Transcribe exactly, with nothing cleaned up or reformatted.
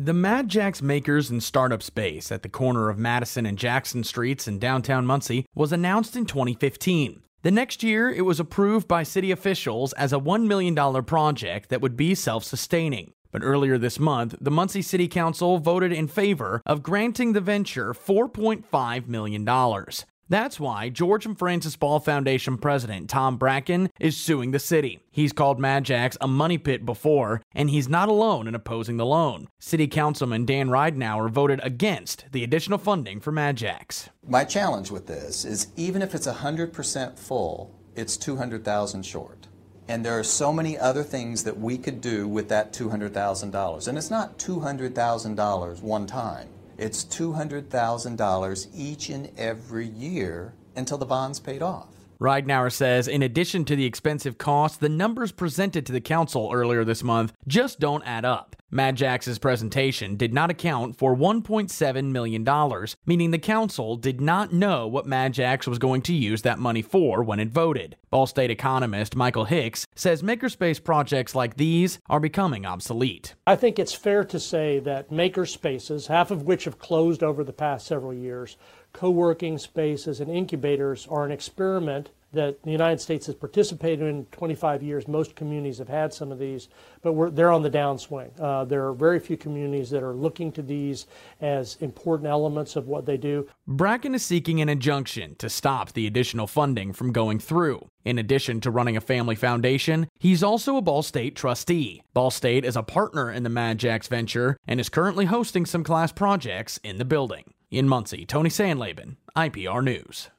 The Mad Jax Makers and Startup Space at the corner of Madison and Jackson Streets in downtown Muncie was announced in twenty fifteen. The next year, it was approved by city officials as a one million dollars project that would be self-sustaining. But earlier this month, the Muncie City Council voted in favor of granting the venture four point five million dollars. That's why George and Frances Ball Foundation president Tom Bracken is suing the city. He's called Mad Jax a money pit before, and he's not alone in opposing the loan. City Councilman Dan Ridenour voted against the additional funding for Mad Jax. My challenge with this is even if it's one hundred percent full, it's two hundred thousand dollars short. And there are so many other things that we could do with that two hundred thousand dollars. And it's not two hundred thousand dollars one time. It's two hundred thousand dollars each and every year until the bond's paid off. Ridenour says in addition to the expensive costs, the numbers presented to the council earlier this month just don't add up. Mad Jax's presentation did not account for one point seven million dollars, meaning the council did not know what Mad Jax was going to use that money for when it voted. Ball State economist Michael Hicks says makerspace projects like these are becoming obsolete. I think it's fair to say that makerspaces, half of which have closed over the past several years, co-working spaces and incubators are an experiment that the United States has participated in twenty-five years. Most communities have had some of these, but we're, they're on the downswing. Uh, there are very few communities that are looking to these as important elements of what they do. Bracken is seeking an injunction to stop the additional funding from going through. In addition to running a family foundation, he's also a Ball State trustee. Ball State is a partner in the Mad Jax venture and is currently hosting some class projects in the building. In Muncie, Tony Sandlaben, I P R News.